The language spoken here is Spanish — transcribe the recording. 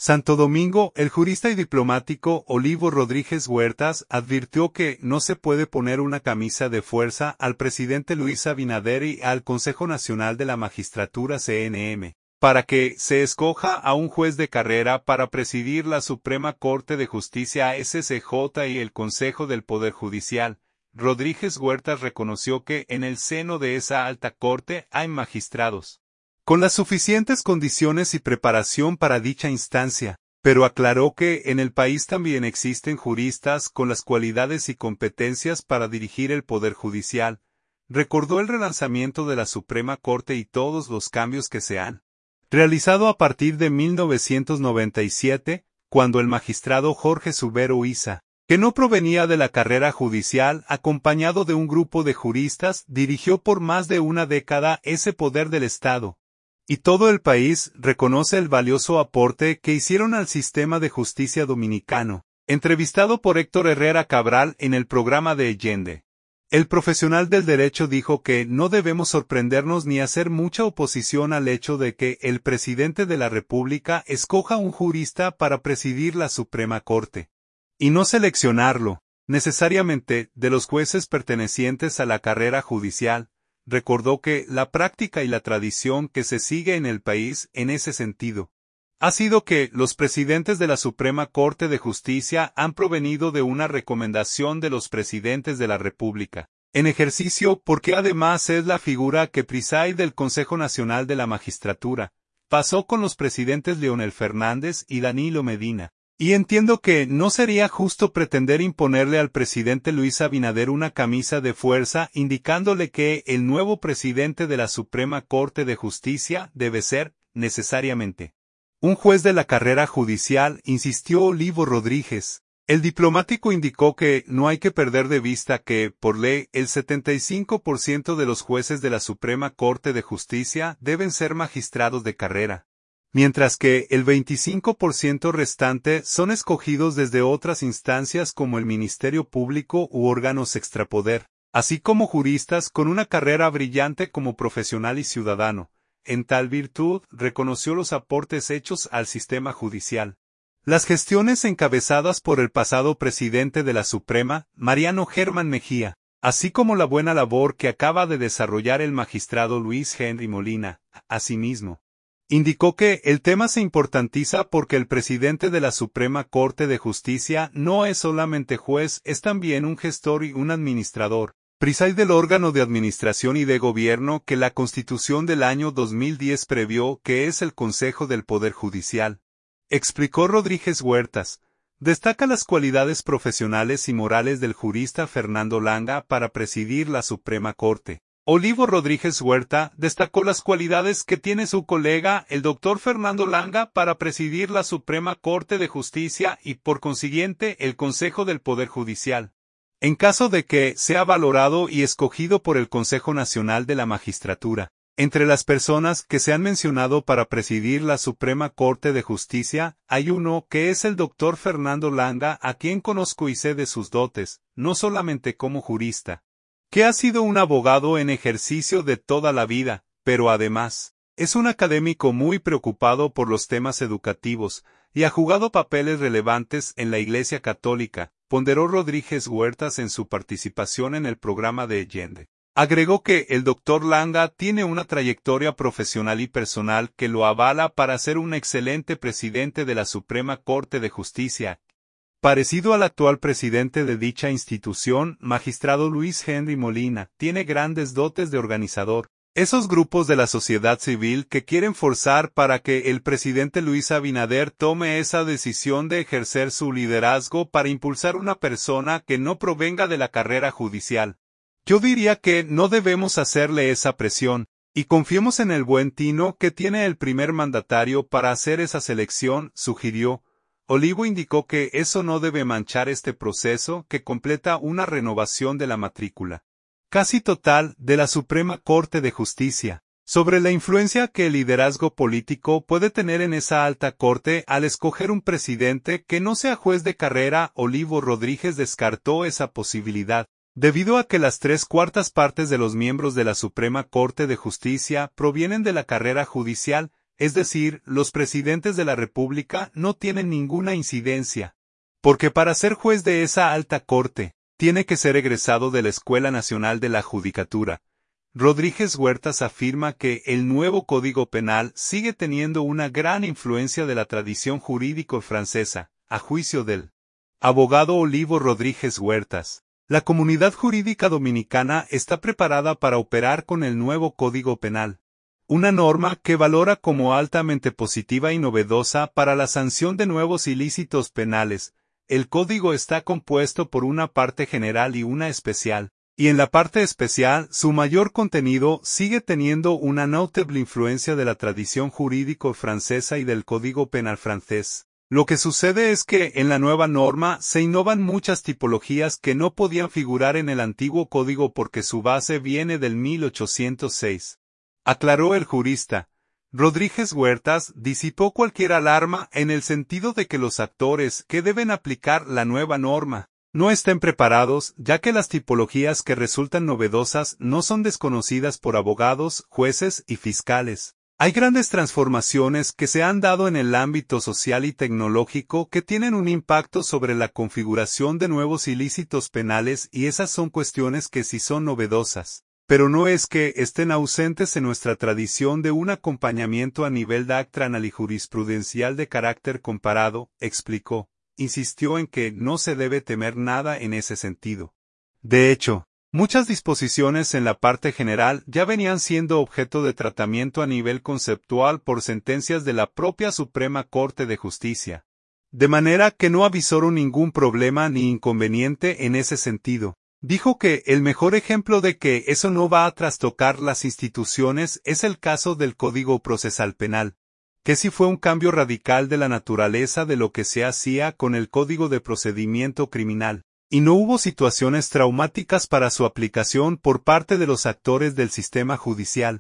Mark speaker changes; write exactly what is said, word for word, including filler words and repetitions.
Speaker 1: Santo Domingo, el jurista y diplomático Olivo Rodríguez Huertas advirtió que no se puede poner una camisa de fuerza al presidente Luis Abinader y al Consejo Nacional de la Magistratura C N M, para que se escoja a un juez de carrera para presidir la Suprema Corte de Justicia S C J y el Consejo del Poder Judicial. Rodríguez Huertas reconoció que en el seno de esa alta corte hay magistrados con las suficientes condiciones y preparación para dicha instancia, pero aclaró que en el país también existen juristas con las cualidades y competencias para dirigir el Poder Judicial. Recordó el relanzamiento de la Suprema Corte y todos los cambios que se han realizado a partir de mil novecientos noventa y siete, cuando el magistrado Jorge Subero Isa, que no provenía de la carrera judicial, acompañado de un grupo de juristas, dirigió por más de una década ese poder del Estado. Y todo el país reconoce el valioso aporte que hicieron al sistema de justicia dominicano. Entrevistado por Héctor Herrera Cabral en el programa de Allende, el profesional del derecho dijo que no debemos sorprendernos ni hacer mucha oposición al hecho de que el presidente de la República escoja un jurista para presidir la Suprema Corte, y no seleccionarlo, necesariamente, de los jueces pertenecientes a la carrera judicial. Recordó que la práctica y la tradición que se sigue en el país en ese sentido ha sido que los presidentes de la Suprema Corte de Justicia han provenido de una recomendación de los presidentes de la República en ejercicio, porque además es la figura que preside del Consejo Nacional de la Magistratura. Pasó con los presidentes Leonel Fernández y Danilo Medina. Y entiendo que no sería justo pretender imponerle al presidente Luis Abinader una camisa de fuerza indicándole que el nuevo presidente de la Suprema Corte de Justicia debe ser, necesariamente, un juez de la carrera judicial, insistió Olivo Rodríguez. El diplomático indicó que no hay que perder de vista que, por ley, el setenta y cinco por ciento de los jueces de la Suprema Corte de Justicia deben ser magistrados de carrera, mientras que el veinticinco por ciento restante son escogidos desde otras instancias como el Ministerio Público u órganos extrapoder, así como juristas con una carrera brillante como profesional y ciudadano. En tal virtud, reconoció los aportes hechos al sistema judicial. Las gestiones encabezadas por el pasado presidente de la Suprema, Mariano Germán Mejía, así como la buena labor que acaba de desarrollar el magistrado Luis Henry Molina, asimismo. Indicó que el tema se importantiza porque el presidente de la Suprema Corte de Justicia no es solamente juez, es también un gestor y un administrador. Preside del órgano de administración y de gobierno que la Constitución del año dos mil diez previó, que es el Consejo del Poder Judicial. Explicó Rodríguez Huertas. Destaca las cualidades profesionales y morales del jurista Fernando Langa para presidir la Suprema Corte. Olivo Rodríguez Huerta destacó las cualidades que tiene su colega, el doctor Fernando Langa, para presidir la Suprema Corte de Justicia y, por consiguiente, el Consejo del Poder Judicial. En caso de que sea valorado y escogido por el Consejo Nacional de la Magistratura, entre las personas que se han mencionado para presidir la Suprema Corte de Justicia, hay uno que es el doctor Fernando Langa, a quien conozco y sé de sus dotes, no solamente como jurista, que ha sido un abogado en ejercicio de toda la vida, pero además, es un académico muy preocupado por los temas educativos, y ha jugado papeles relevantes en la Iglesia Católica, ponderó Rodríguez Huertas en su participación en el programa de Allende. Agregó que el doctor Langa tiene una trayectoria profesional y personal que lo avala para ser un excelente presidente de la Suprema Corte de Justicia. Parecido al actual presidente de dicha institución, magistrado Luis Henry Molina, tiene grandes dotes de organizador. Esos grupos de la sociedad civil que quieren forzar para que el presidente Luis Abinader tome esa decisión de ejercer su liderazgo para impulsar una persona que no provenga de la carrera judicial. Yo diría que no debemos hacerle esa presión, y confiemos en el buen tino que tiene el primer mandatario para hacer esa selección, sugirió. Olivo indicó que eso no debe manchar este proceso que completa una renovación de la matrícula casi total de la Suprema Corte de Justicia, sobre la influencia que el liderazgo político puede tener en esa alta corte al escoger un presidente que no sea juez de carrera. Olivo Rodríguez descartó esa posibilidad, debido a que las tres cuartas partes de los miembros de la Suprema Corte de Justicia provienen de la carrera judicial. es decir, los presidentes de la República no tienen ninguna incidencia. Porque para ser juez de esa alta corte, tiene que ser egresado de la Escuela Nacional de la Judicatura. Rodríguez Huertas afirma que el nuevo Código Penal sigue teniendo una gran influencia de la tradición jurídico francesa, a juicio del abogado Olivo Rodríguez Huertas. La comunidad jurídica dominicana está preparada para operar con el nuevo Código Penal. Una norma que valora como altamente positiva y novedosa para la sanción de nuevos ilícitos penales. El código está compuesto por una parte general y una especial, y en la parte especial su mayor contenido sigue teniendo una notable influencia de la tradición jurídico francesa y del Código Penal francés. Lo que sucede es que en la nueva norma se innovan muchas tipologías que no podían figurar en el antiguo código porque su base viene del mil ochocientos seis. Aclaró el jurista. Rodríguez Huertas disipó cualquier alarma en el sentido de que los actores que deben aplicar la nueva norma no estén preparados, ya que las tipologías que resultan novedosas no son desconocidas por abogados, jueces y fiscales. Hay grandes transformaciones que se han dado en el ámbito social y tecnológico que tienen un impacto sobre la configuración de nuevos ilícitos penales y esas son cuestiones que sí son novedosas. Pero no es que estén ausentes en nuestra tradición de un acompañamiento a nivel doctrinal y jurisprudencial de carácter comparado, explicó. Insistió en que no se debe temer nada en ese sentido. De hecho, muchas disposiciones en la parte general ya venían siendo objeto de tratamiento a nivel conceptual por sentencias de la propia Suprema Corte de Justicia. De manera que no avisoró ningún problema ni inconveniente en ese sentido. Dijo que el mejor ejemplo de que eso no va a trastocar las instituciones es el caso del Código Procesal Penal, que sí fue un cambio radical de la naturaleza de lo que se hacía con el Código de Procedimiento Criminal, y no hubo situaciones traumáticas para su aplicación por parte de los actores del sistema judicial.